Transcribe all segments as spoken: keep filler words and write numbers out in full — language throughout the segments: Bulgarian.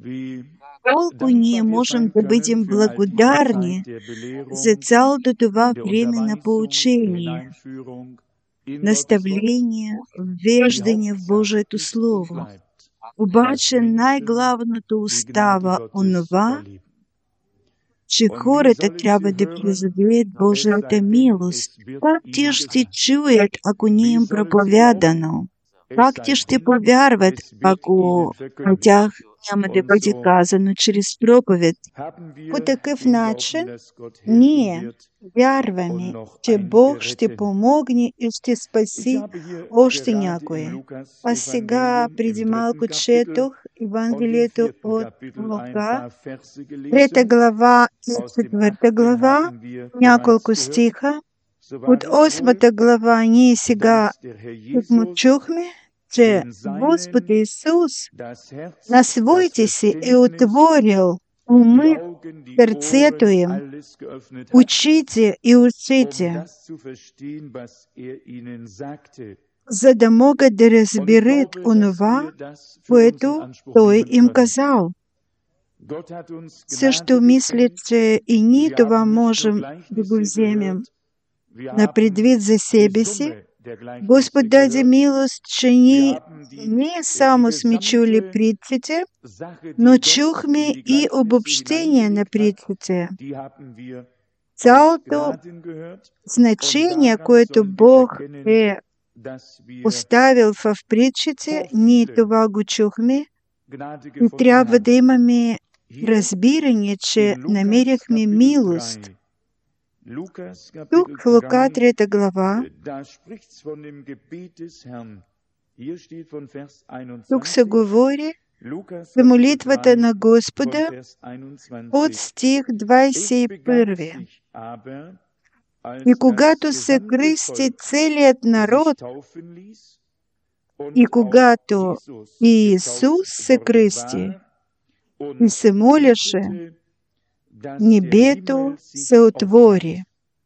Колко ние можем да бъдем благодарни за цялото това време на поучение, наставление, веждане в Божието Слово. Обаче най-главното остава онова, че хората трябва да призовеят Божията милост. Как те ще чуят, ако не им проповядано? Как те ще повярват, ако на тях няма да бъде казано чрез проповед? По такъв начин ние вярваме, че Бог ще помогне и ще спаси още някое. А сега, преди малко четох Евангелието от Лука, трета глава и четвърта глава, няколко стиха. От осмата глава ние сега му чухме, че Господ Исус на своите си е отворил умы, сърцето им, учите и учите, за да могат да разберат онова, което Той им казал. Също мисля, че и ние това можем да го вземем на предвид за себе си. Господ даде милост, че ние не само сме чули притчите, но чухме и обобщение на притчите. Цялото значение, което Бог е оставил в притчите, ние това го чухме и трябва да имаме разбиране, че намерихме милост. Тук в Лука трета глава, тук се говори за молитвата на Господа от стих двадесет и първи. И когато се кръсти целият народ, и когато и Исус се кръсти и се молеше, небето се отвори.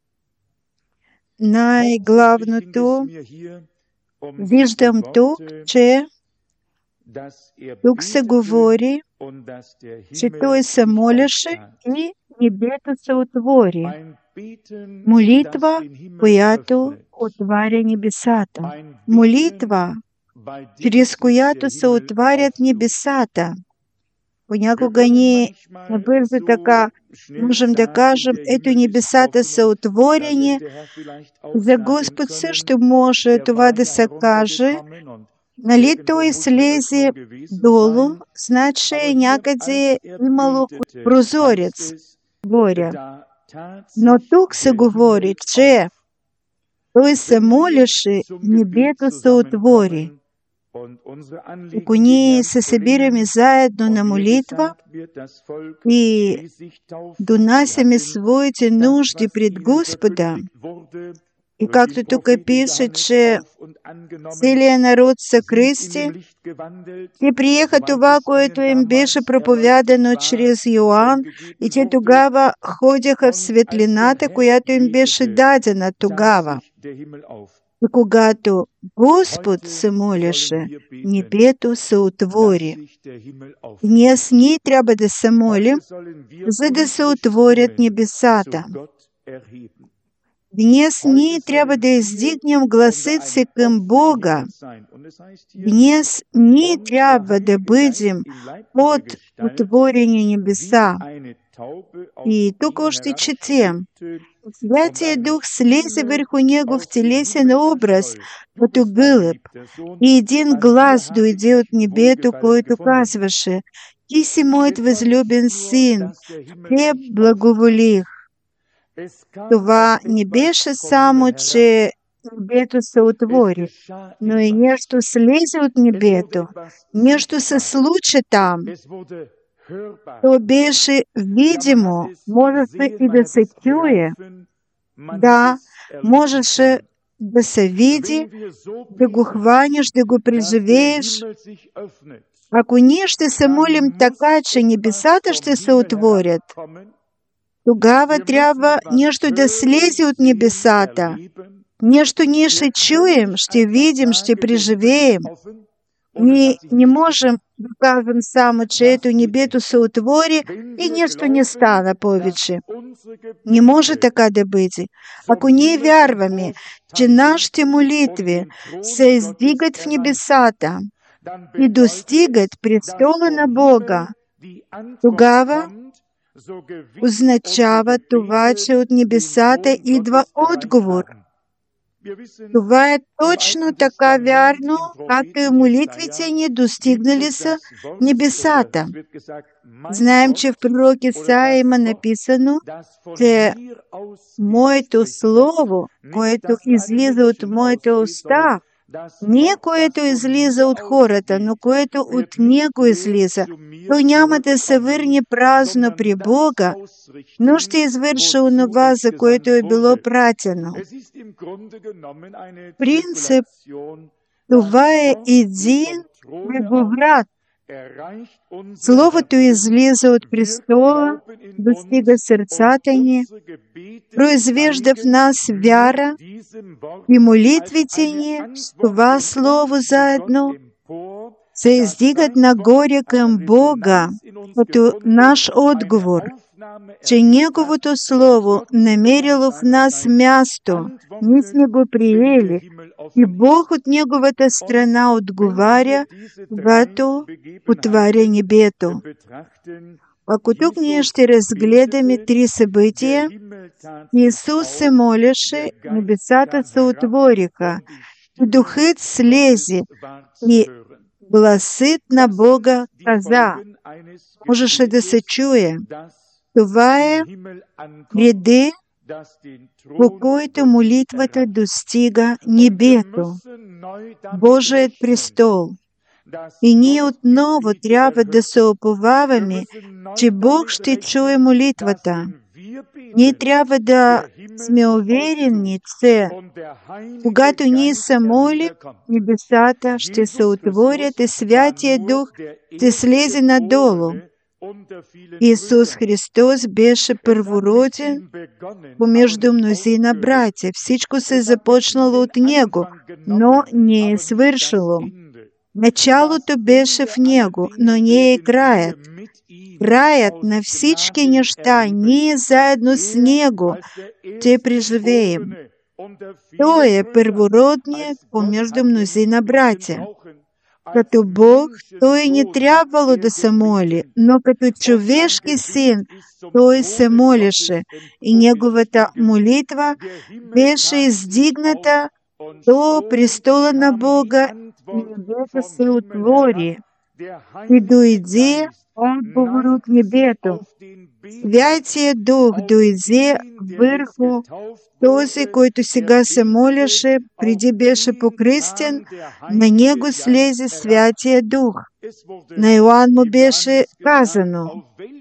Най-главното виждам тук, че тук се говори, че Той се молеше и небето се отвори. Молитва, която отваря небесата. Молитва, чрез която се отварят небесата. Понякога ние набързо така можем да кажем, ето небесата са отворени. За Господ също може това да се каже. Нали Той слезе долу, значи някъде имало прозорец горе. Но тук се говори, че Той се молеше, небето се отвори. Ако ние се събираме заедно на молитва и донасяме своите нужди пред Господа, и както тук пише, че целият народ се кръсти, те приеха това, което им беше проповядано чрез Йоан, и те тогава ходяха в светлината, която им беше дадена тогава. И когато Господ се молеше, небето се отвори. И ние с ние трябва да се молим, за да се отворят небесата. Днес ние трябва да издигнем гласът си към Бога. Днес ние трябва да бъдем под отворени небеса. И тук още четем. Святия Дух слезе върху него в телесен образ, като гълъб. И един глас дойде от небето, който казваше: Ти си моят възлюбен син, те благоволих. Това не беше само, че небето се отвори, но и нещо слезе от небето. Нещо се случи там. То беше видимо, можеше и да се чуе. Да, можеше да се види, да го хванеш, да го преживееш. Ако ние ще се молим така, че небесата ще се отворят, тогава трябва нещо да слезе от небесата. Нещо ние ще чуем, ще видим, ще преживеем. Ми не можемо да кажемо само, че ето небето се отвори и нищо не стана повече. Не може така да бъде. Ако ние вярваме, че нашите молитви се издигат в небесата и достигат престола на Бога, тогава означава това, че от небесата идва отговор. Това е точно така вярно, както и молитвите ни достигнали са небесата. Знаем, че в пророк Исаия има написано, че моето слово, което излиза от моите уста, не което излиза от хората, но което от Него излиза, то няма да се върне празно при Бога, но ще извърши онова, за което е било пратено. Принцип, това е един преговрат. Словото излиза от престола, достига сърцата ни, произвежда в нас вяра и молитвите ни с това слово заедно се издигат нагоре към Бога като наш отговор, че Неговото Слово намерило в нас място, ние сме го приели, и Бог от Неговата страна отговаря, когато отваря небето. Ако тук ние ще разгледаме три събития, Исус се молеше, небесата се отвориха, и Духът слезе, и гласът на Бога каза, можеше да се чуе. Това е преди, по който молитвата достига небето, Божият престол. И ние отново трябва да се уповаваме, че Бог ще чуе молитвата. Ние трябва да сме уверени, че когато ние се молим, небесата ще се отворят и Святия Дух ще слезе надолу. Исус Христос беше първороден помежду мнозина братя. Всичко се започнало от Него, но не е свършило. Началото беше в Него, но не е краят. Краят на всички неща, ние заедно с Него ще преживеем. Той е първородният помежду мнозина братя. Като Бог, Той не трябвало да се моли, но като човешки син, Той се молеше и Неговата молитва беше издигната до престола на Бога и небето се отвори. И дойде отговор от небето. Святия Дух дойде върху този, който сега се молеше, преди беше покръстен, на него слезе Святия Дух. На Йоан му беше казано,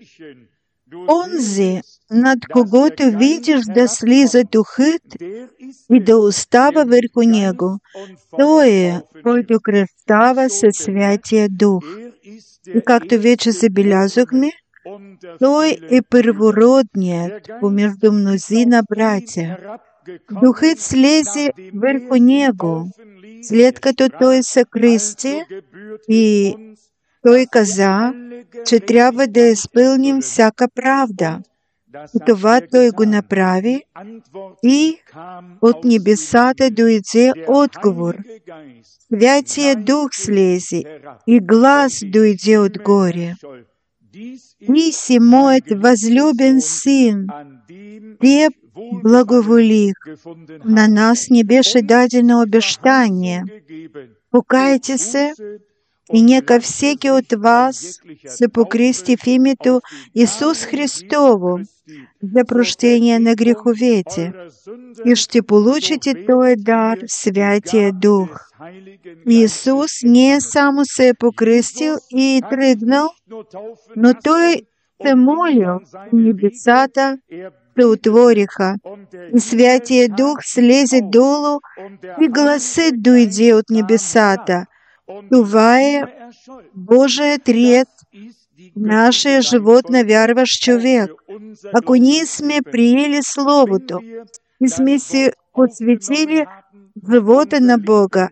онзи, над когото видиш да слиза Духът и да остава върху него, той е, който кръстава със Святия Дух. И както вече забелязахме, Той е първородният помежду мнозина братя. Духът слезе върху него, след като Той се кръсти, и Той каза, че трябва да изпълним всяка правда. И това Той го направи, и от небесата дойде отговор. Святия Дух слезе, и глас дойде отгоре. Ти си моят възлюбен син, Теб благоволих. На нас не беше дадено обещание. Покайте се, и нека всеки от вас се покръсти в името Исус Христово за прощение на греховете, и ще получите този дар, Святия Дух. Исус не само се е покръстил и тръгнал, но Той се молил, небесата се отвориха, и Святия Дух слезе долу, и гласът дойде от небесата. Това е Божият ред, нашия живот на вярващ човек. Ако ние сме приели Словото и сме се посветили живота на Бога,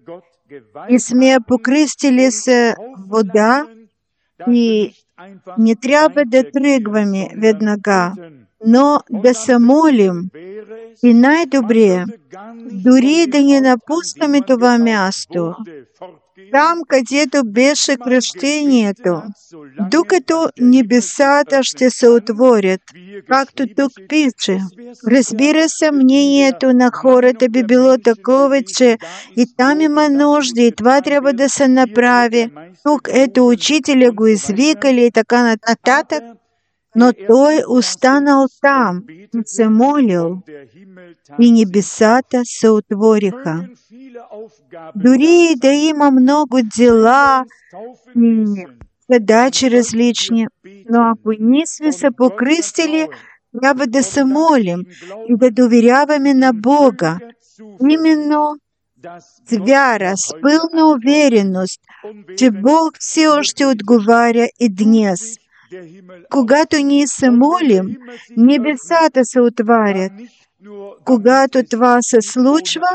и сме покрестилися вода, и не трябва да тръгваме веднага, но да се молим. И най-добре, дори да не напускаме това място, там, където беше кръщението, докато небесата ще се отворят, както тук пише. Разбира се, мнението на хората би било такова, че и там има нужда, и това трябва да се направи. Тук ето учителя го извикали и така нататък, но той останал там и се молил, и небесата се отвориха. Дори да има много дела и задачи различни, но ако ние сме се покръстили, трябва да се молим и да доверяваме на Бога. Именно с вяра, с пълна увереност, че Бог все още отговаря и днес. Когато ние се молим, небесата се отварят. Когато това се случва,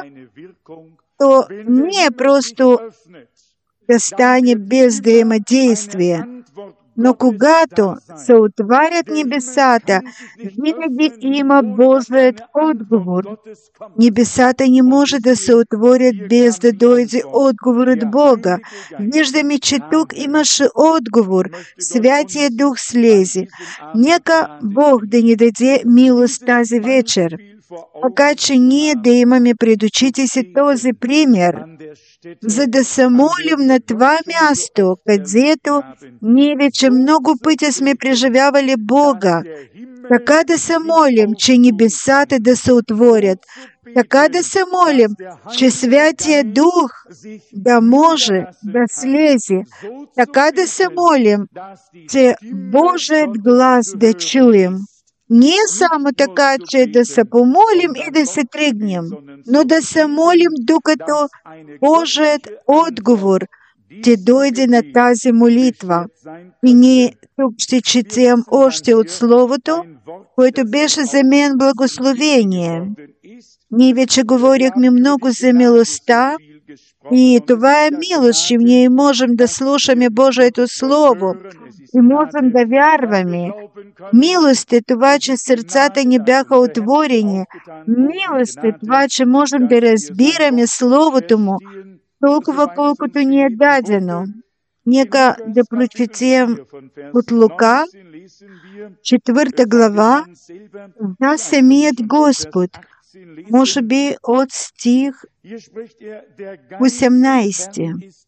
то не е просто да стане без да има действие. Но когато се отварят небесата, винаги има Божият отговор. Небесата не може да се отворят без да дойде отговор от Бога. Виждаме, че тук имаше отговор. Святия Дух слезе. Нека Бог да ни даде милост тази вечер, така че ние да имаме пред очите си този пример, за да се молим на това място, където ние вече много пъти сме преживявали Бога. Така да се молим, че небесата да се отворят. Така да се молим, че Святия Дух да може да слезе. Така да се молим, че Божият глас да чуем. Не само така, че да се помолим и да се тръгнем, но да се молим, докато Божият отговор ще дойде на тази молитва. И ние тук ще четем още от Словото, което беше за мен благословение. Ние вече говорихме много за милостта, и това е милост, че ние можем да слушаме Божието Слово и можем да вярваме. Милост е това, че сърцата ни бяха отворени. Милост е това, че можем да разбираме Словото Му, толкова колкото ни е дадено. Нека да прочетем от Лука, четвърта глава, за самият Господ, може би от стих осемнайсети.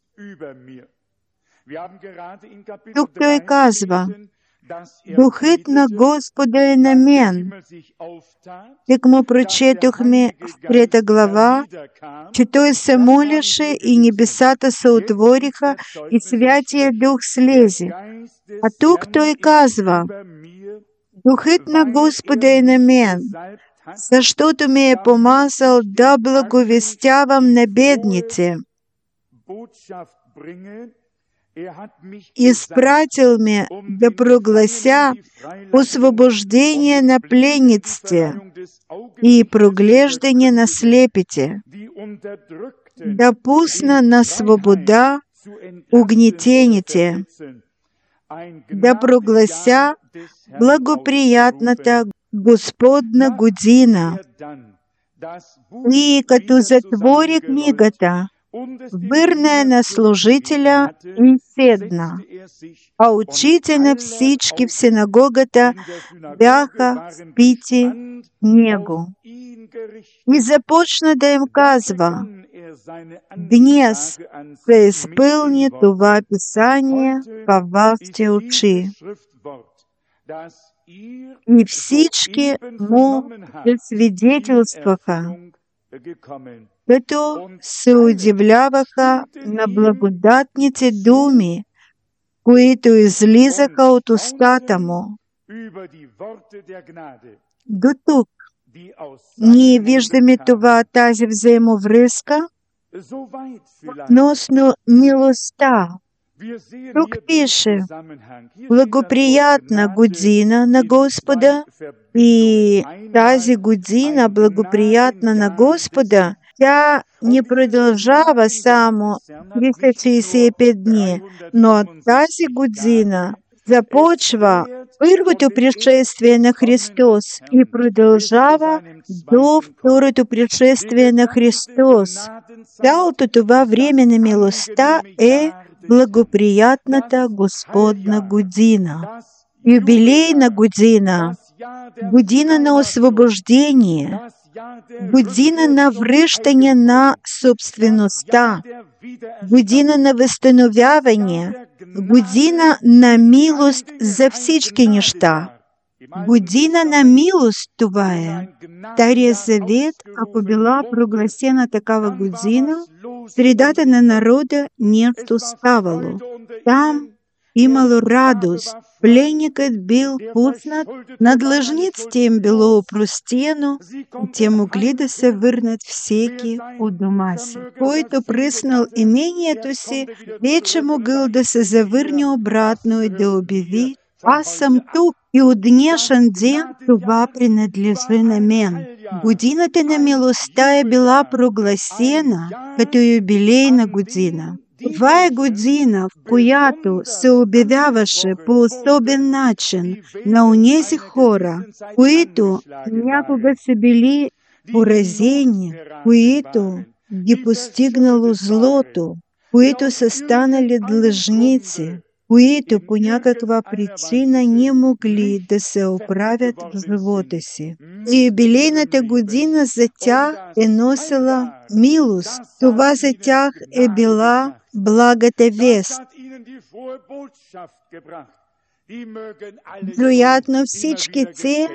Тук той казва: Духът на Господа е на мен. Так му прочетохме в трета глава, че той се молеше и небесата се отвориха и Святия Дух слезе. А тук той казва: Духът на Господа е на мен, защото ме е помазал да благовестявам на бедните. Изпратил ме да проглася освобождение на пленниците и проглеждане на слепите, да пусна на свобода угнетените, да проглася благоприятната Господна година. И като затвори книгата, върна на служителя и седна. А очите на всички в синагогата бяха впити в него. И започна да им казва: Днес се изпълни това писание във вашите очи. И всички му засвидетелстваха, като се удивляваха на благодатните думи, които излизаха от устата му. До тук ние виждаме това, тази взаимовръзка относно милостта. Тук пише: благоприятна година на Господа, и тази година, благоприятна на Господа, Тя не продължава само триста шестдесет и пет дни, но тази година започва първото пришествие на Христос и продължава до второто пришествие на Христос. Цялото това време на милостта е благоприятната Господна година, юбилейна година, година на освобождение, година на връщане на собствеността, година на възстановяване, година на милост за всички неща. Година на милост това е. Стария завет, ако била прогласена такава година, в средата на народа нещо ставало. Там имало радост. Пленникът бил пуснат, на длъжниците им било опростено, и те могли да се върнат всеки от дома си. Който пръснал имението си, вече могъл да се завърне обратно и да обяви: аз съм тук и от днешен ден това принадлежи на мен. Годината на милостта е била прогласена като юбилейна година. Това е година, в която се обявяваше по особен начин на онези хора, които някога са били поразени, които ги постигнало злото, които са станали длъжници, които по някаква причина не могли да се оправят в живота си. И юбилейната година за тях е носила милост. Това за тях е била благата вест. Вероятно всички те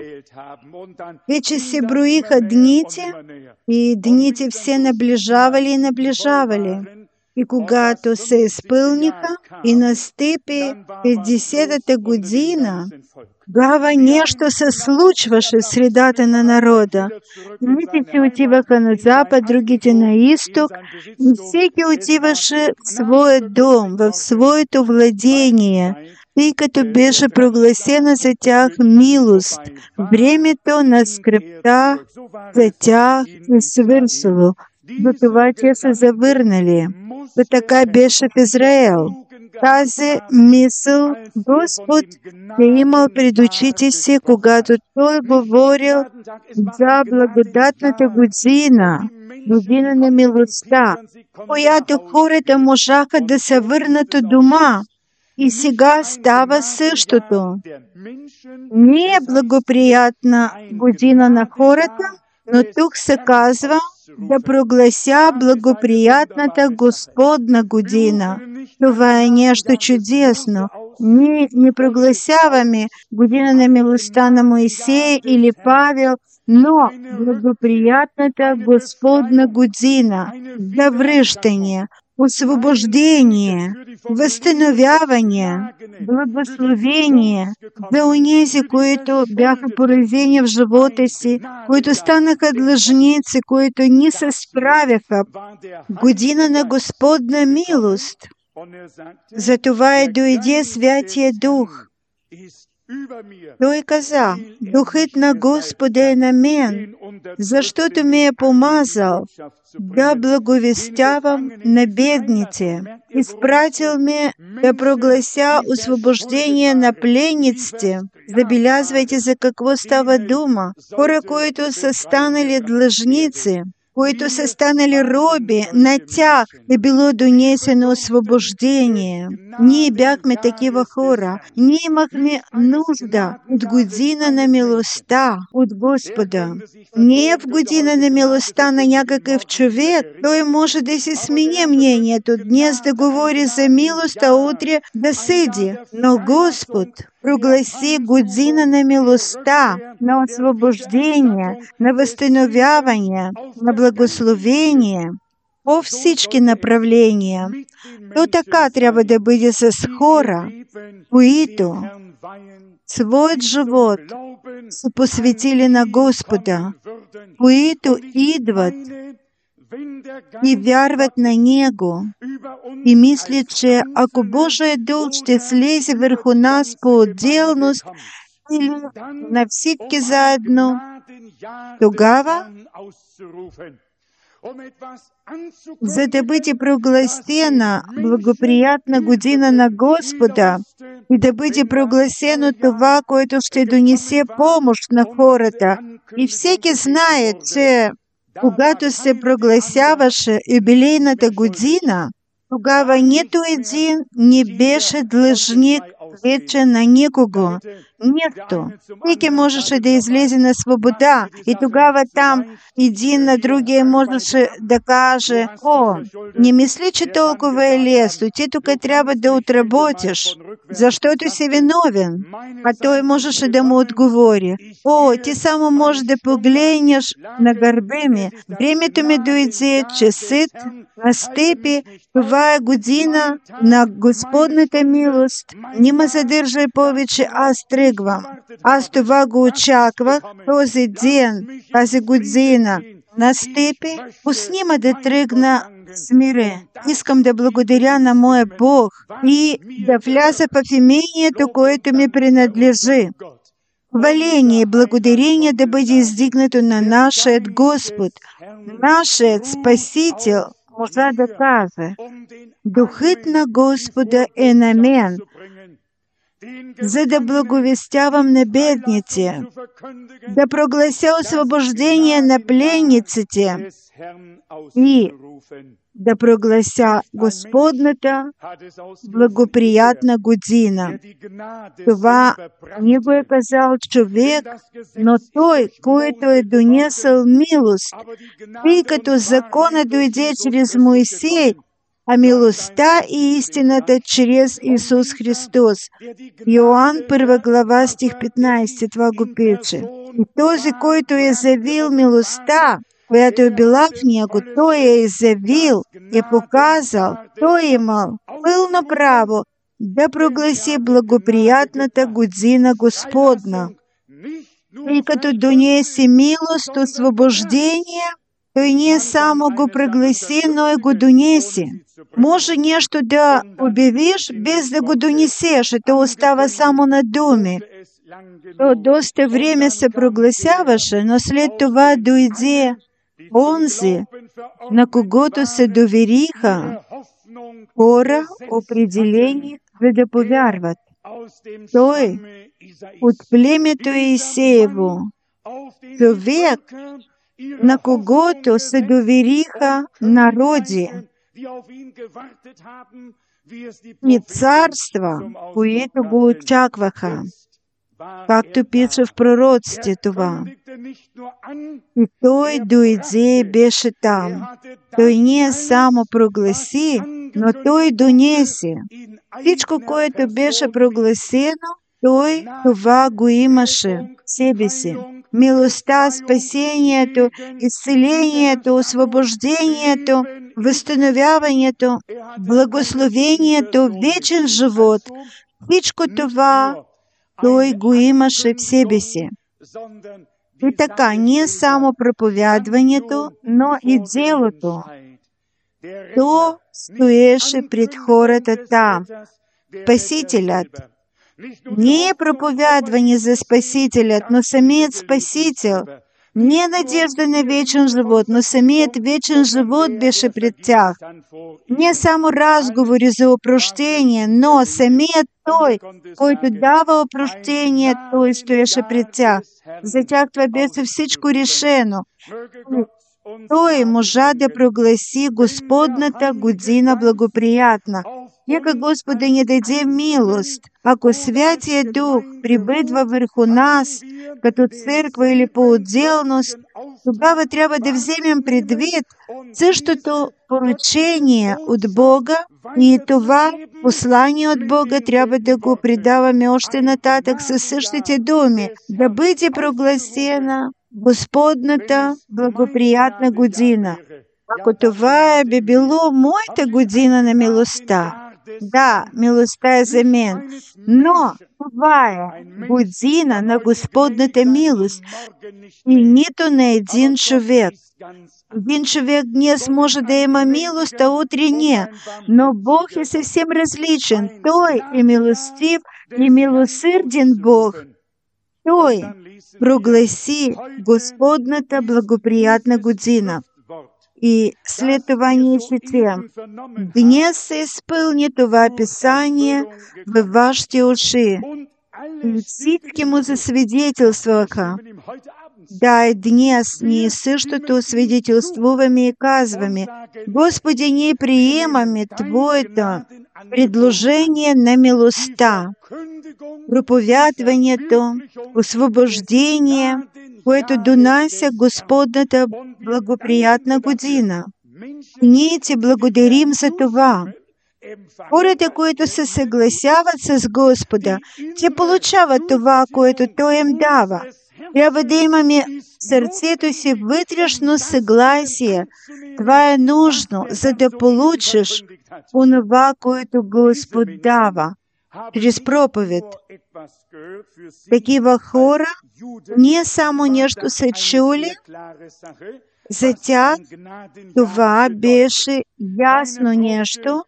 вече се броиха дните и дните все наближавали и наближавали. И когато се изпълниха и настъпи петдесетата година, тогава нещо се случваше в средата на народа. Едните си отиваха на запад, другите на изток, и всеки отиваше в своя дом, в своето владение, тъй като беше прогласена за тях милост. Времето на скръбта за тях е свършило. До това те са завърнали. То така беше в Израел. Тази мисъл Господ е имал пред очите си, когато Той говорил за благодатната година, година на милостта, която хората можаха да се върнат от дома. И сега става същото. Не е благоприятна година на хората, но тук се казва да проглася благоприятната Господна година. Това е нещо чудесно. Ние не прогласяваме година на милостта на Моисея или Павел, но благоприятната Господна година за връщане, освобождение, възстановяване, благословение за онези, които бяха поразени в живота си, които станаха длъжници, които не се справяха. Година на Господна милост. Затова и дойде Святия Дух. Той каза: Духът на Господа е на мен, защото ме е помазал да благовестявам на бедните. Изпратил ме да проглася освобождение на пленниците. Забелязвайте за какво става дума. Хора, които са станали длъжници, които са станали роби, на тях е било донесено освобождение. Ние бяхме такива хора. Ние имахме нужда от година на милостта от Господа. Не в година на милостта на някакъв човек. Той може да си смени мнението. Днес да говори за милост, а утре да съди. Но Господ прогласи година на милостта, на освобождение, на възстановяване, на благословение по всички направления. То така трябва да бъде с хора, които своят живот са посветили на Господа, които идват и вярват на Него и мислят, че ако Божия дух ще слезе върху нас по отделност или на всички заедно, тогава за да бъде прогласена благоприятна година на Господа и да бъде прогласено това, което ще донесе помощ на хората. И всеки знае, че когато се прогласяваше юбилейната година, тогава нито един не беше длъжник вече на никого. Нищо. Всеки можеше да излезе на свобода и тогава там един на другия можеше да каже: «О, не мисли, че толкова е лесно, ти тук трябва да отработиш, защото си виновен». А той можеше да му отговори: «О, ти само можеш да погледнеш на гърба ми. Времето ми дойде, часът настъпи. Това е година на Господната милост. Не ме задържай повече, аз тръгвам. Аз това го очаквах, този ден, тази година настъпи, пусни ме да тръгна с мира. Искам да благодаря на моя Бог и да вляза в имението, което ми принадлежи. Хваление и благодарение да бъде издигнато на нашият Господ, нашият Спасител». Можа да каже: «Духът на Господа е на мен, за да благовестявам на бедните, да проглася освобождение на пленниците и да проглася Господната благоприятна година». Това не го е казал човек, но той, който е донесъл милост, тъй като законът дойде чрез Моисей, а милостта и истината чрез Исус Христос. Йоан първа глава стих петнайсети, това го пише. И този, който е завил милостта, която е била в него, той е изявил и показал, той е имал пълно право да прогласи благоприятната година Господна. И като донесе милост, освобождение, той не само го прогласи, но и го донесе. Може нещо да обявиш, без да го донесеш, и то остава само на думи. То доста време се прогласяваше, но след това дойде онзи, на когото се довериха хора, определени, за да повярват. Той от племето Иисеево, човек, на когото се довериха народи и царства, които го очакваха, както пише в пророците това. И той дойде и беше там. Той не само прогласи, но той донесе. Всичко, което беше прогласено, той това го имаше в себе си. Милостта, спасението, изцелението, освобождението, възстановяването, благословението, вечен живот. Всичко това той го имаше в себе си. И така, не само проповядването, но и делото. То стоеше пред хората там. Спасителят. Не е проповядване за Спасителят, но самият Спасител. Не е надежда на вечен живот, но самият вечен живот беше пред тях. Не само разговори за опрощение, но самият Той, който дава опрощение, Той стоеше пред тях. За тях това беше всичко решено. Той можа да прогласи Господната година благоприятна. Нека Господ да ни даде милост. Ако Святия Дух прибъдва върху нас, като църква или по отделност, тогава трябва да вземем предвид същото поручение от Бога и това послание от Бога трябва да го предаваме още нататък със същите думи. Да бъде прогласена Господната благоприятна година. Ако това би било моята година на милостта, да, милостта е за мен, но това е година на Господната милост и нито на един човек. Един човек днес може да има милост, а утре не, но Бог е съвсем различен. Той е милостив и милосърден Бог. Той прогласи Господната благоприятна година. И след това ние четем: «Днес се изпълни това писание във вашите уши». И всички му засвидетелстваха. Да, и днес ние същото свидетелствуваме и казваме: «Господи, ние приемаме Твоето предложение на милостта, проповядването, освобождение, което донася Господната благоприятна година. Ние Ти благодарим за това». Хората, които се съгласяват с Господа, те получават това, което Той им дава. Трябва да имаме в сърцето си вътрешно съгласие. Това е нужно, за да получиш онова, което Господ дава чрез проповед. Такива хора не само нещо са чули, за тях това беше ясно нещо,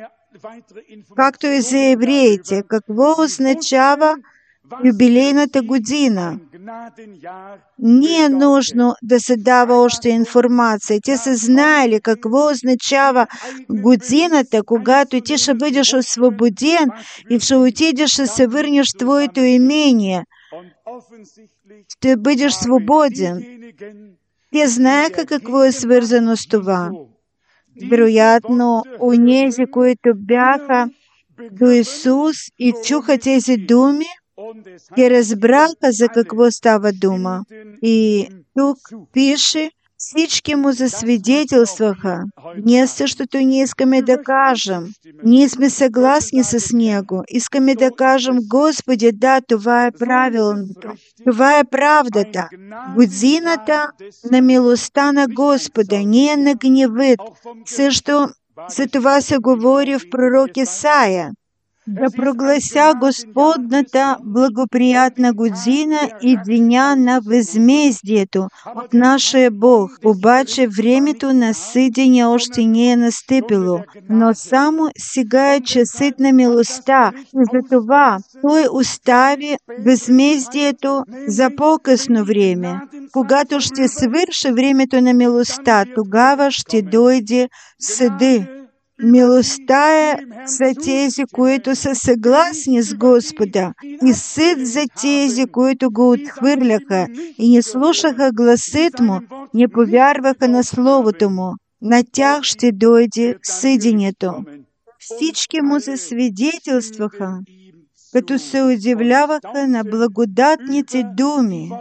както и за евреите. Какво означава юбилейната година? Не е нужно да се дава още информация. Те са знаели какво означава годината, когато ти ще бъдеш освободен и ще отидеш и се върнеш в твоето имение. Ще бъдеш свободен. Те знаеха какво е свързано с това. Вероятно, онези, които бяха до Исус и чуха тези думи, те разбраха за какво става дума. И тук пише: всички му засвидетелстваха. Ние същото не искаме да кажем. Ние сме съгласни с него. Искаме да кажем: Господи, да, това е правилното. Това е правдата. Годината на милостта на Господа, не е на гневът. Също за това се говори в пророк Исаия: да проглася Господната благоприятна година и деня на възмездието от нашия Бог. Обаче времето на съдене още не е настъпило, но само сега е часът на милостта. И затова Той остави възмездието за по-късно време. Когато ще свърши времето на милостта, тогава ще дойде съди. Милостта е за тези, които са съгласни с Господа, и съд за тези, които го отхвърляха и не слушаха гласът му, не повярваха на Словото му. На тях ще дойде съдението. Всички му засвидетелстваха, като се удивляваха на благодатните думи.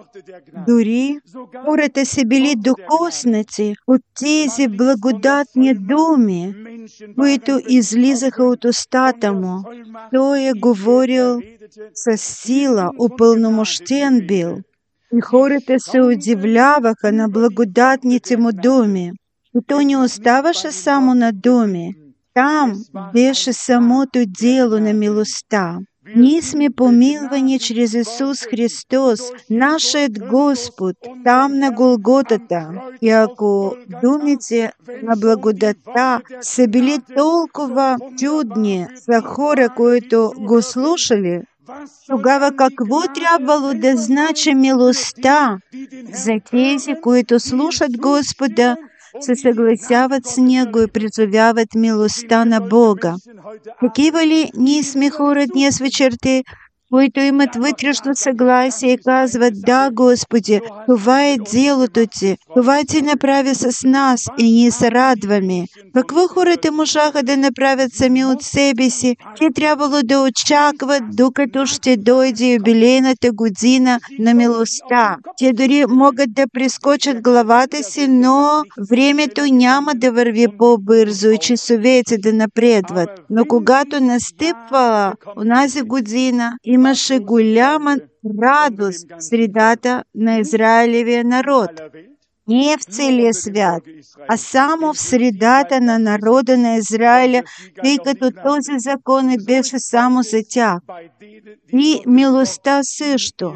Дори хората са били докоснати от тези благодатни думи, които излизаха от устата му. Той е говорил със сила, упълномощен бил. И хората се удивляваха на благодатните му думи. И то не оставаше само на думи. Там беше самото дело на милостта. Ние сме помилвани чрез Исус Христос, нашият Господ, там на Голготата. И ако думите на благодата са били толкова чудни за хора, които го слушали, тогава какво трябвало да значи милостта за тези, които слушат Господа, се съгласяват с Него и призовяват милостта на Бога? Такива ли ние сме хора днес вечерта, които имат вътрешно съгласие и казват: да, Господи, това е делото Ти, това Ти направи с нас и ние се радваме. Какво хората можаха да направят сами от себе си? Те трябвало да очакват, докато ще дойде юбилейната година на милостта. Те дори могат да прескочат главата си, но времето няма да върви по-бързо и часовете да напредват. Но когато настъпва онази година, имаше голяма радост в средата на Израилевия народ. Не в целия свят, а само в средата на народа на Израиля, тъй като този закон не беше само за тях. И милостта също.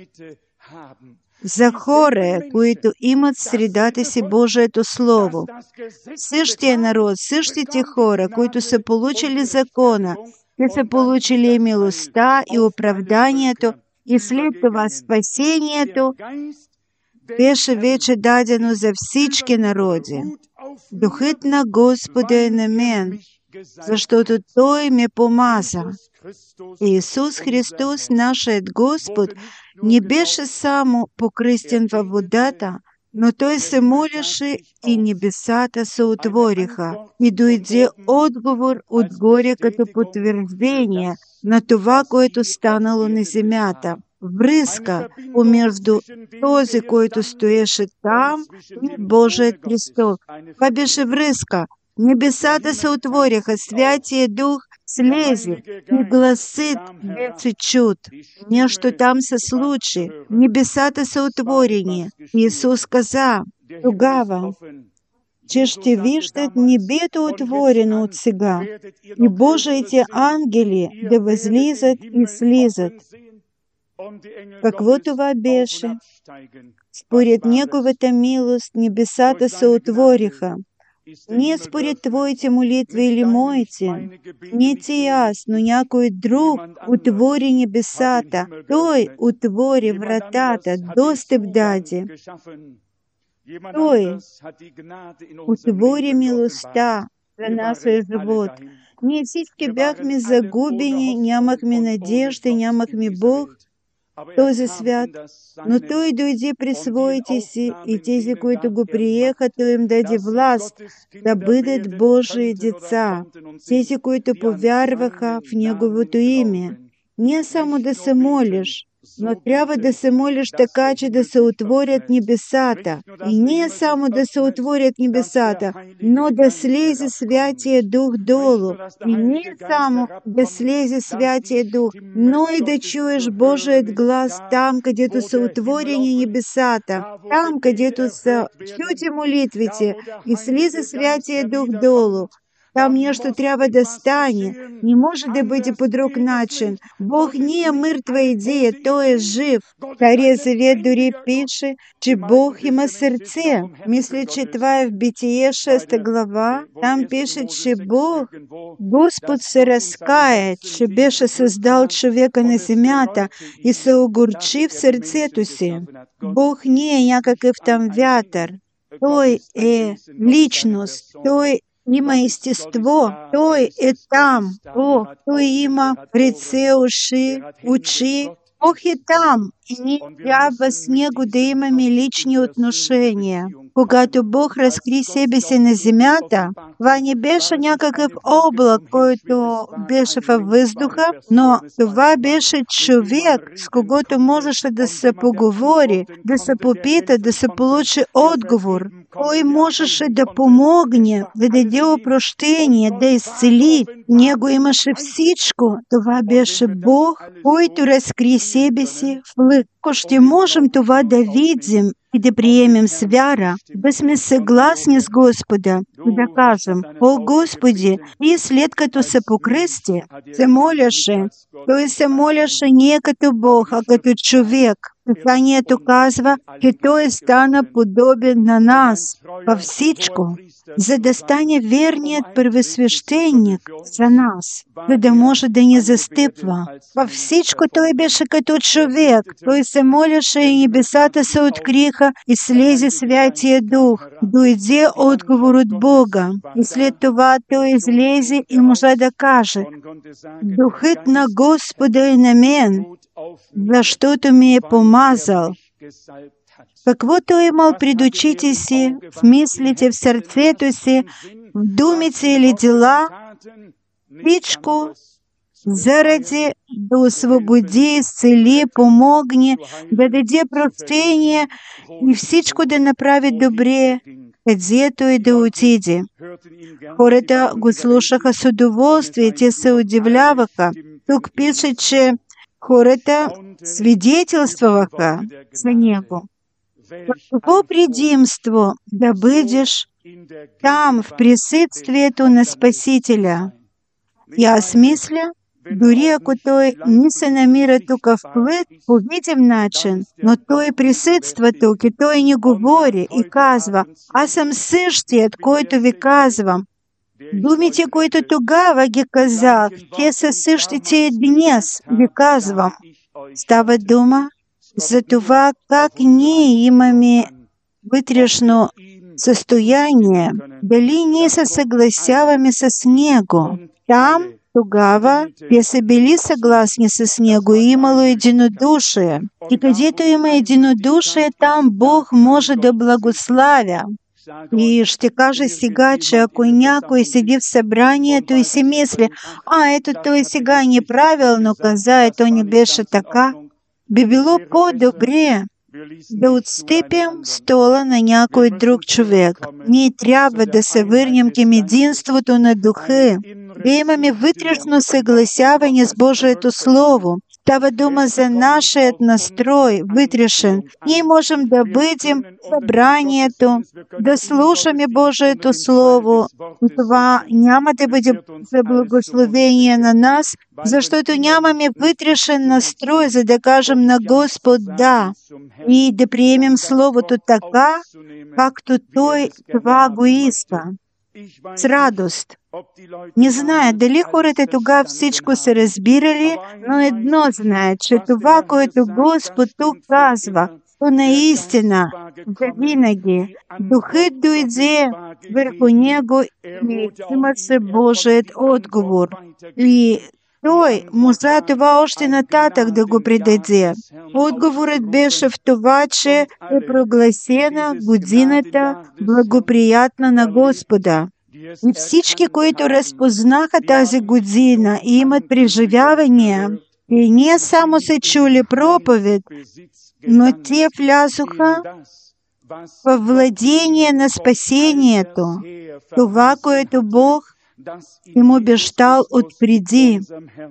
За хора, които имат в средата си Божието Слово. Същия народ, същите хора, които са получили закона, те са получили и милостта, и оправданието, и след това спасението, беше вече дадено за всички народи. Духът на Господа е на мен, защото Той ме помаза. Исус Христос, нашият Господ, не беше само покръстен във водата, но Той се молеше и небесата се отвориха и дойде отговор отгоре като потвърждение на това, което станало на земята. Връзка помежду този, който стоеше там, и Божият престол. Това беше връзка. Небесата се отвориха, Святия Дух слезе и гласът беше чут. Нещо там се случи. Небесата са отворени. Исус каза тогава, че ще виждат небето отворено от сега и Божиите ангели да възлизат и слизат. Какво това беше? Според Неговата милост небесата се отвориха. Не според твоите молитви или моите, не ти аз, но някой друг отвори небесата. Той отвори вратата, достъп даде. Той отвори милостта за нашия живот. Ние всички бяхме загубени, нямахме надежда, нямахме Бог, този свят, но Той дойде при своите си и тези, които го приеха, Той им даде власт да бъдат Божии деца, тези, които повярваха в Неговото име. Не само да се молиш, но трябва да се молиш така, че да се отворят небесата. И не само да се отворят небесата, но да слезе Святия Дух долу. И не само да слезе Святия Дух, но и да чуеш Божият глас там, където са отворени небесата, там, където са чути молитвите и слезе Святия Дух долу. Там нещо трябва да стане. Не може да бъде по друг начин. Бог не е мъртва идея, Той е жив. Стария Завет дори пише, че Бог има сърце. Мисля, че това е в Битие шеста глава. Там пише, че Бог, Господ се разкае, че беше създал човека на земята и се огорчи в сърцето си. Бог не е някакъв там вятър. Той е личност. Той има естество, Той е там. Бог, Той има ръце, уши, очи. Бог е там и ние трябва с Него да имаме лични отношения. Когато Бог разкри себе си на земята, това не беше някакъв облак, който беше във въздуха, но това беше човек, с когото можеше да се поговори, да се попита, да се получи отговор. Той можеше да помогне, да даде опрощение, да изцели. Него имаше всичко. Това беше Бог, който разкри себе си в лък. Ако ще можем това да видим и да приемем с вяра, да сме съгласни с Господа и да кажем: «О Господи!» И след като се покръсти, се моляше. Той се моляше не като Бог, а като човек. Писанието казва, че Той стана подобен на нас във всичко, за да стане верният първосвещеник за нас, за да може да ни застъпва. Във всичко Той беше като човек. Той се моляше и небесата се откриха и слезе Святия Дух. Дойде отговор от Бога. И след това Той излезе и може да каже: «Духът на Господа е на мен, защото ми е помазал». Какво Той имал пред очите си, в мислите, в сърцето си, в думите или дела, всичко заради да освободи, изцели, помогне, да даде прощение и всичко да направи добре, където и да отиде. Хората го слушаха с удоволствие, те се удивляваха. Тук пише, че хората свидетелствуваха за Него. Какво предимство да бъдеш там, в присъствието на Спасителя? И аз мисля, дори ако Той не се намира тук в плът по видим начин, но Той присъства тук и Той ни говори и казва: «Аз съм същият, който ви казвам». Думите, които тогава ги казах, те са същите и днес ви казвам. Става дума за това как ние имаме вътрешно състояние, дали ние се съгласяваме с Него. Там, тогава, те са били съгласни с Него и имало единодушие. И където има единодушие, там Бог може да благославя. И ще кажа сега, че ако някой седи в събранието и си мисли, а ето той сега неправилно каза, ето не беше така, би било по-добре да отстъпим стола на някой друг човек. Ние трябва да се върнем към единството на духа, да имаме вътрешно съгласяване с Божието Слово. Става дума за нашият настрой, вътрешен. Ние можем да бъдем в събранието, да слушаме Божието Слово. И това няма да бъде за благословение на нас, защото нямаме вътрешен настрой, за да кажем на Господ да и да приемем Словото така, както Той това го иска. С радост. Не зная дали хората тогава всичко са разбирали, но едно знае, че това, което Господ тук казва, то наистина завинаги. Духът дойде върху него и има се Божият отговор. И той можа това още нататък да го предаде. Отговорът беше в това, че е прогласена годината благоприятна на Господа. И всички, които разпознаха тази година и имат преживявания, и не само са чули проповед, но те влязоха в владение на спасението, това, което Бог им обещал отпреди.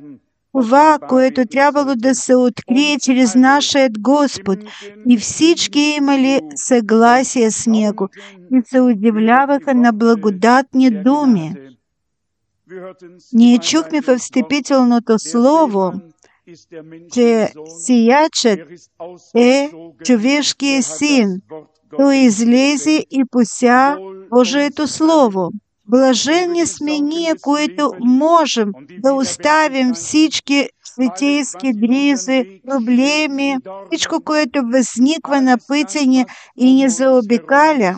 Това, което трябвало да се открие чрез нашият Господ. И всички имали съгласие с Него и се удивляваха на благодатни думи. Ние чухме в встъпителното слово, че сиячът е човешкият син. Той излезе и пося Божието Слово. Блажени сме ние, които можем да оставим всички житейски дризи, проблеми, всичко, което възниква на пътя ни и ни заобикаля.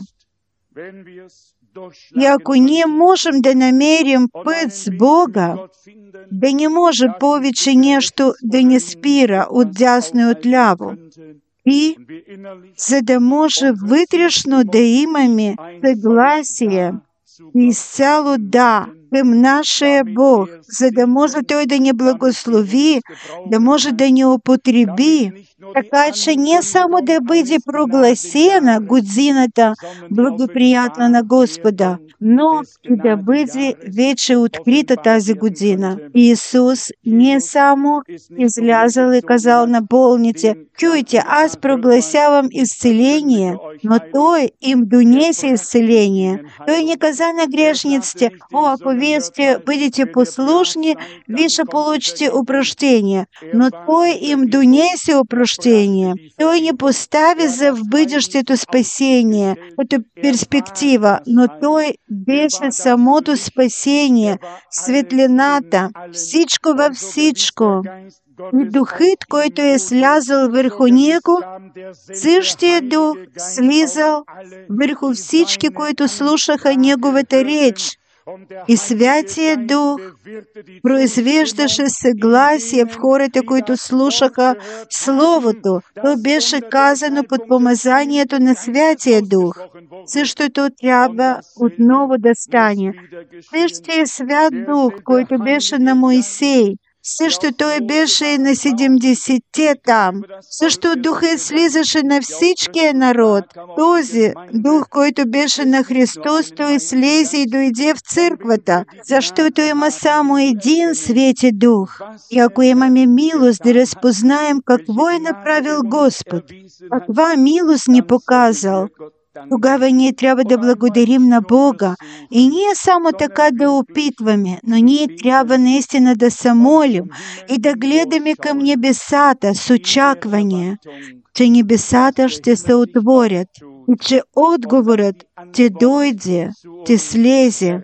И ако ние можем да намерим път с Бога, да не може повече нещо да ни спира от дясно и от ляво. И за да може вътрешно да имаме съгласие, изцяло да към нашия Бог, за да може Той да ни благослови, да може да ни употреби, така че не само да бъде прогласена годината благоприятна на Господа, но и да бъде вече открита тази година. Иисус не само излязъл и казал на болните, чуйте, аз прогласявам изцеление, но Той им донесе изцеление. Той не каза на грешниците, о, ако вие сте, бъдете послушни, вие ще получите опрощение. Но Той им донесе опрощение. Той не постави за в бъдещето спасение като перспектива, но Той беше самото спасение, светлината, всичко във всичко. И Духът, който е слязал върху Него, същия Дух слизал върху всички, които слушаха Неговата реч. И Святия Дух произвеждаше съгласие в хората, които слушаха Словото. То беше казано под помазанието на Святия Дух. Същото трябва отново да стане. Същия Свят Дух, който беше на Моисей, също той беше и на седемдесетте там. Също Духът слизаше на всичкия народ. Този Дух, който беше на Христос, той слезе и дойде в църквата, защото има само един Свети Дух. И ако имаме милост да разпознаем какво е направил Господ, каква милост ни показал, тогава ние трябва да благодарим на Бога. И ние само така да опитваме, но ние трябва наистина да се молим и да гледаме към небесата с очакване, че небесата ще се отворят и че отговорът ще дойде, ще слезе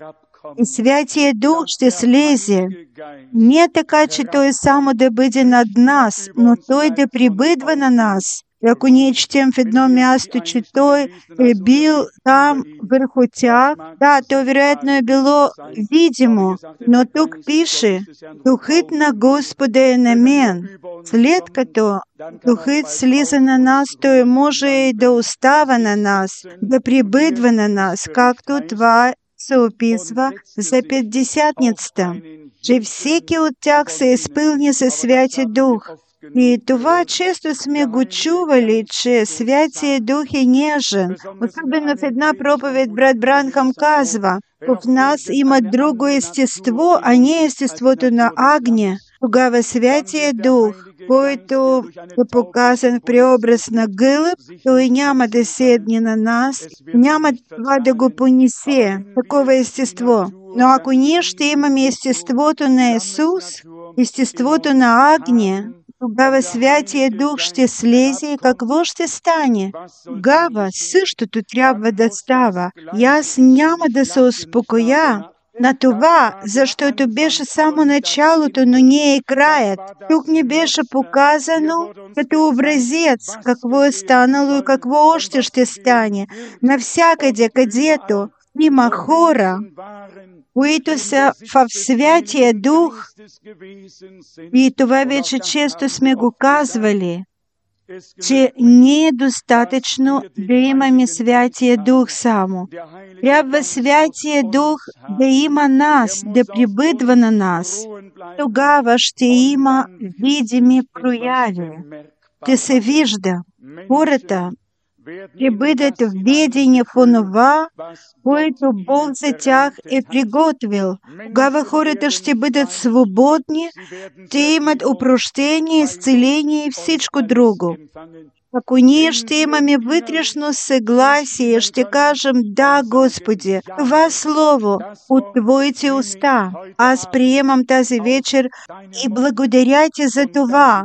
и Святия Дух ще слезе. Не така, че Той само да бъде над нас, но Той да прибидва на нас. Ако ние четем в едно място, че Той е бил там върху тях, да, то вероятно е било видимо, но тук пише: Духът на Господа е на мен. След като Духът слиза на нас, Той може и да остава на нас, да прибидва на нас, както това се описва за Петдесятницата, че всеки от тях се изпълни със Святия Дух. И това често сме го чували, че Святия Дух е нежен. Особено в една проповед брат Бранхам казва: в нас има друго естество, а не естеството на Агния. Тогава Святия Дух, който е показан в преобраз на гълъб, той няма да седне на нас, няма това да го понесе, такова естество. Но ако ние ще имаме естеството на Исус, естеството на Агния, тогава Святия Дух ще слезе и какво ще стане? Тогава същото трябва да става. И аз няма да се успокоя на това, защото беше само началото, но не е краят. Тук ни беше показано като образец какво е станало и какво още ще стане. Навсякъде, където има хора, които са в Святия Дух, и това вече често сме го казвали, че не е достатъчно да имаме Святия Дух само. Трябва Святия Дух да има нас, да прибидва на нас. Тогава ще има видими прояви. Ще се вижда. Хората ще бъдат введени в онова, което Бог за тях е приготвил. Тогава хората ще бъдат свободни, ще имат опрощение, изцеление и всичко друго. Ако ние ще имаме вътрешно съгласие, ще кажем: да, Господи, това слово от Твоите уста, аз приемам тази вечер и благодаря Ти за това.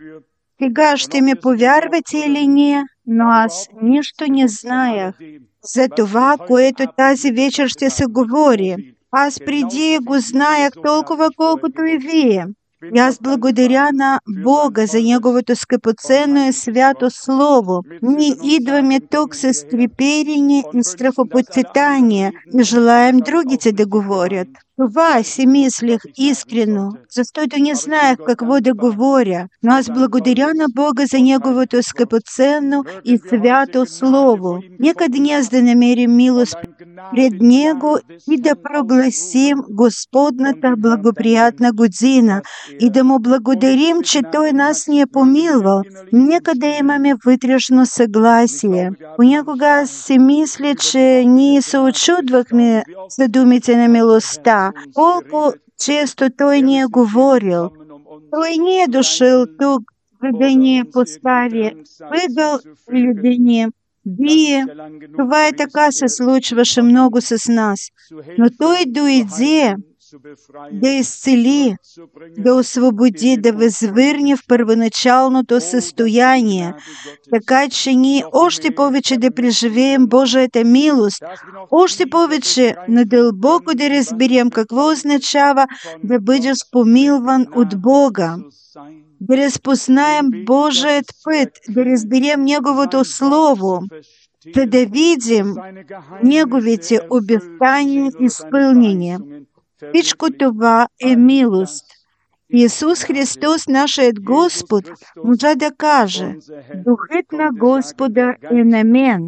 Сега ще ми повярвате или не, но аз нищо не знаех за това, което тази вечер ще се говори. Аз преди го знаех толкова, колкото и вие. И аз благодаря на Бога за Неговото скъпоценно и свято Слово. Ние идваме тук с треперение и страхопочитание и желаем другите да говорят. Това си мислех искрено, защото не знаех какво да говоря, но аз благодаря на Бога за Неговото скъпоценно и свято Слово. Нека днес да намерим милост пред Него и да прогласим Господната благоприятна година и да Му благодарим, че Той нас ни е помилвал. Нека да имаме вътрешно съгласие. Понякога аз си мисля, че ние се очудвахме за думите на милостта. Колко често Той ни е говорил. Той не е дошъл тук, за да ни постави въгъл или да ни бие. Това е така се случваше много с нас. Но Той дойде да изцели, да освободи, да възвърне в първоначалното състояние, така че ние още повече да преживеем Божията милост, още повече надълбоко да разберем какво означава да бъдеш помилван от Бога, да разпознаем Божият път, да разберем Неговото Слово, за да видим Неговите обещания изпълнени. Всичко това е милост. Исус Христос, нашият Господ, може да каже: Духът на Господа е на мен,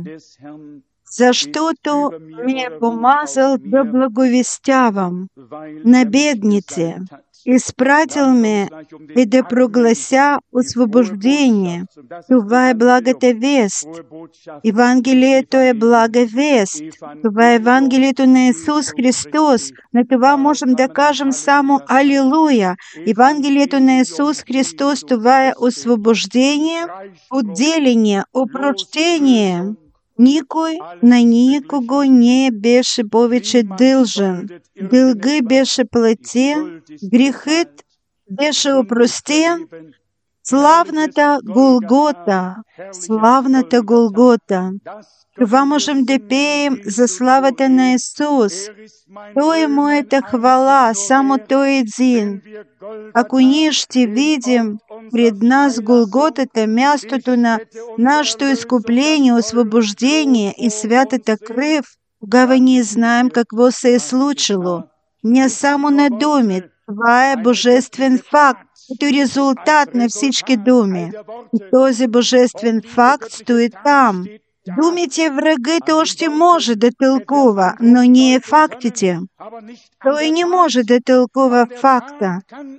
защото ме е помазал да благовестявам на бедните. Изпратил ме и да проглася освобождение. Това е благата вест. Евангелието е блага вест. Това е Евангелието на Исус Христос. На това можем да кажем само Алилуя. Евангелието на Исус Христос, това е освобождение, отделение, опрощение. Никой на никого не беше повече дължен. Дългът беше платен, грехът беше опростен Славната Голгота, славната Голгота. Това можем да пеем за славата на Исус. Той е моята хвала, само Той един. Ако ние ще видим пред нас Голготата, мястото на нашето изкупление, освобождение и святата кръв, тогава ние знаем какво се е случило. Не само на думи, това е божествен факт, като резултат на всички думи. И този божествен факт стои там. Думите врагът още може да тълкува, но не е фактите. Той не може да тълкува факта.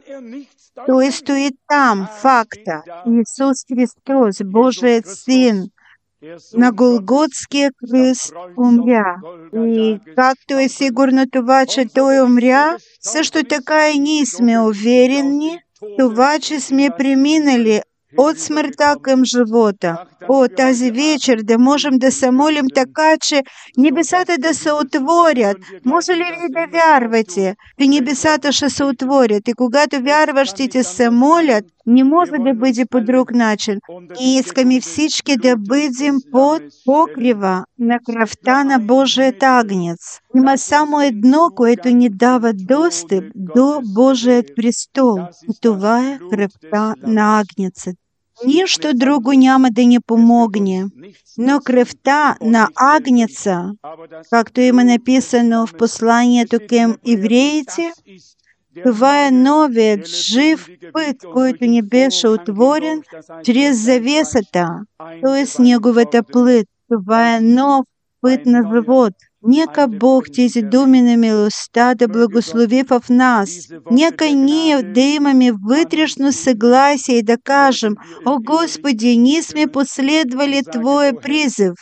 Той стои там, факта. Исус Христос, Божият Син, на Голготския кръст умря. И както е сигурно това, че Той умря, също така и ние сме уверени, това, че сме преминали от смъртта към живота. О, тази вечер да можем да се молим така, че небесата да се отворят. Може ли ви да вярвате, че небесата ще се отворят? И когато вярващите се молят, не може да бъде по друг начин. И искаме всички да бъдем под покрива на кръвта на Божият агнец. Има само едно, което ни дава достъп до Божият престол. И това е кръвта на агнецът. Нищо друго няма да ни помогне, но кръвта на агнеца, както има написано в посланието към евреите, това е новият жив път, който ни беше отворен чрез завесата, т.е. неговата плът. Това е нов път на живот. Нека Бог тези думи на милостта да благослови в нас. Нека ние да имаме вътрешно съгласие и да кажем: «О Господи, ние сме последвали Твоя призив».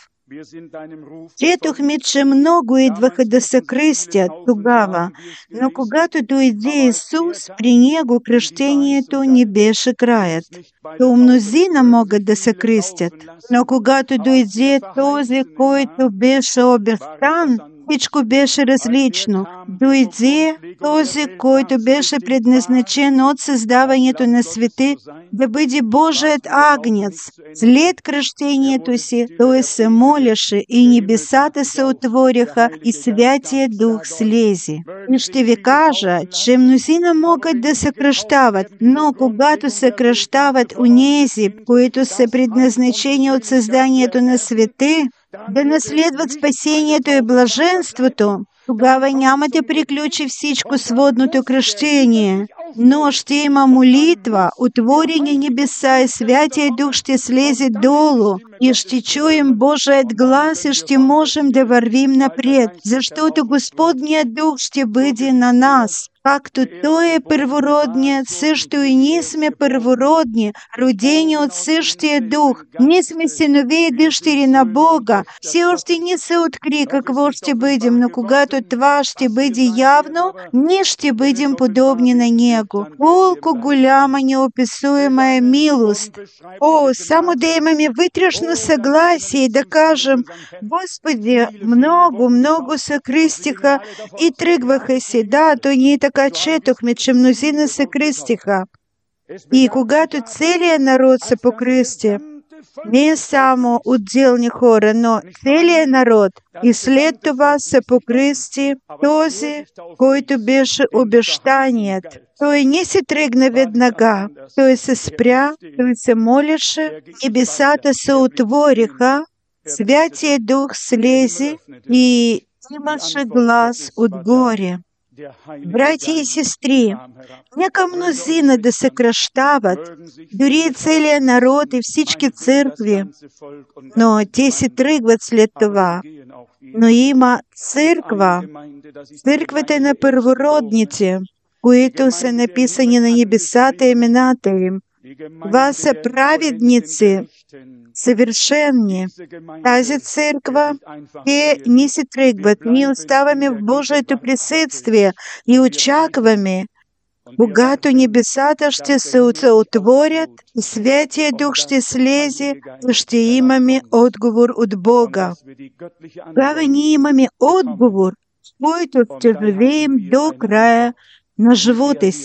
Четохме, че много идваха да се кръстят тогава, но когато дойде Исус, при Него кръщението не беше краят. То мнозина могат да се кръстят, но когато дойде този, който беше обещан, всичко беше различно. Дойде този, който беше предназначен от създаването на света да бъде Божият агнец. След кръщението си той се молеше и небесата се отвориха и Святия Дух слезе. И ще ви кажа, че мнозина могат да се кръщават, но когато се кръщават онези, които са предназначени от създанието на света, да наследват спасението и блаженството, тогава няма да приключи всичко с водното кръщение, но ще има молитва, отворени небеса и Святия Дух ще слезе долу и ще чуем Божият глас и ще можем да вървим напред, защото Господният Дух ще бъде на нас. Както Той е първородният, също и ние сме първородни, родени от същия Дух. Ние сме синове и дъщери на Бога. Все още не се откри какво ще бъдем, но когато това ще бъде явно, ние ще бъдем подобни на Него. Колко голяма неописуема е милост! О, само да имаме вътрешно съгласие и да кажем: Господи, много, много се кръстиха и тръгваха си. Да, то ние така четохме, че мнозина се кръстиха. И когато целият народ се покръсти, не само отделни хора, но целият народ, и след това се покръсти този, който беше обещаният. Той не се тръгна веднага. Той се спря, той се молеше, небесата се отвориха, Святия Дух слезе и имаше глас отгоре. Братя и сестри, нека мнозина да се кръщават, дори и целият народ и всички църкви, но те се тръгват след това. Но има църква, църквата на първородните, които са написани на небесата имената им. Това са праведници, съвършенни. Тази църква, те не се тръгват. Ние оставаме в Божието присъствие и очакваме, когато небесата ще се отворят и Святия Дух ще слезе, и ще имаме отговор от Бога. Тогава ние имаме отговор, с който ще живеем до края на живота си.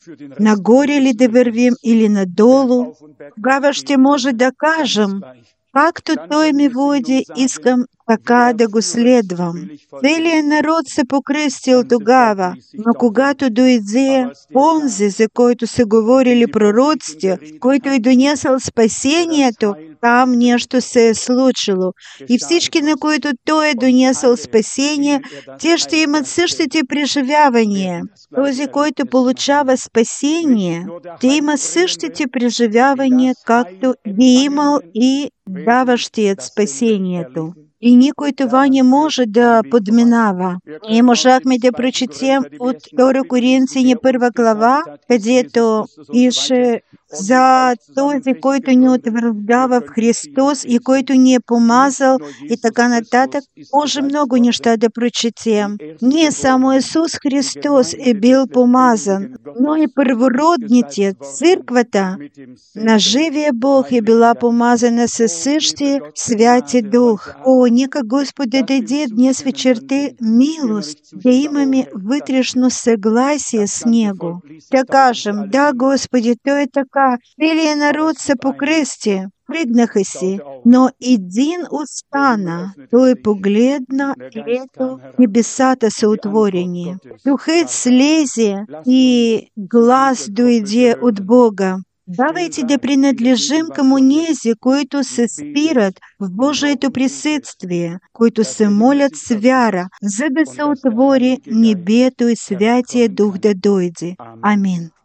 на горе ли да вървим или надолу, тогава ще може да кажем: както Той ми води, искам така да го следвам. Целият народ се покръстил тогава, но когато дойде онзи, за който са говорили пророците, който е донесъл спасението, там нещо се е случило. И всички, на които Той е донесъл спасение, те ще имат същите преживявания. Този, който получава спасение, те има същите преживявания, както ги имал и даващият спасението. И никой това не може да подминава. Ние можахме да прочетем от втора Коринтияни първа глава, където ише за този, който ни утвърждава в Христос и който ни е помазал и така нататък. Може много неща да прочетем. Не само Исус Христос е бил помазан, но и първородните, църквата на живия Бог е била помазана със същия Святи Дух. О, нека Господ да даде днес вечерта милост, да имаме вътрешно съгласие с Него. Да кажем: да, Господи, то е така. Целият народ се покръсти, пригнаха си, но един остана. Той погледна и ето небесата са отворени. Духът слезе и глас дойде от Бога: давайте да принадлежим към онези, които се спират в Божието присъствие, които се молят с вяра, за да се отвори небето и Святия Дух да дойде. Амин.